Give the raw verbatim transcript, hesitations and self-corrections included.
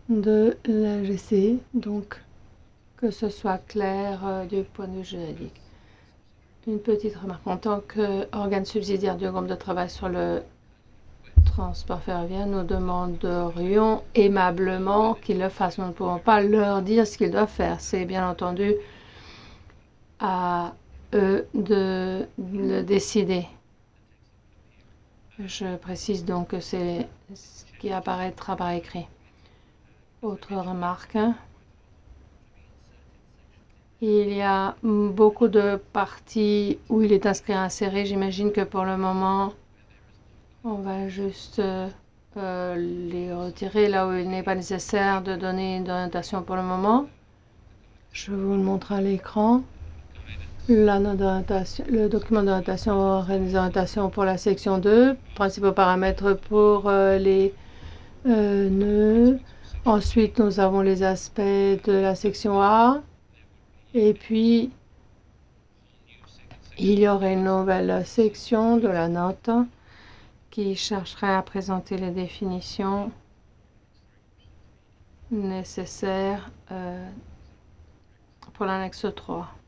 de l'A G C, donc que ce soit clair euh, du point de vue juridique. Une petite remarque. En tant qu'organe subsidiaire du groupe de travail sur le transport ferroviaire, nous demanderions aimablement qu'ils le fassent. Nous ne pouvons pas leur dire ce qu'ils doivent faire. C'est bien entendu à eux de le décider. Je précise donc que c'est ce qui apparaîtra par écrit. Autre remarque. Il y a beaucoup de parties où il est inscrit inséré. J'imagine que pour le moment, on va juste euh, les retirer là où il n'est pas nécessaire de donner une orientation pour le moment. Je vous le montre à l'écran. La note d'orientation, le document d'orientation aura des orientations pour la section deux, principaux paramètres pour euh, les euh, nœuds. Ensuite, nous avons les aspects de la section A. Et puis, il y aurait une nouvelle section de la note qui chercherait à présenter les définitions nécessaires euh, pour l'annexe trois.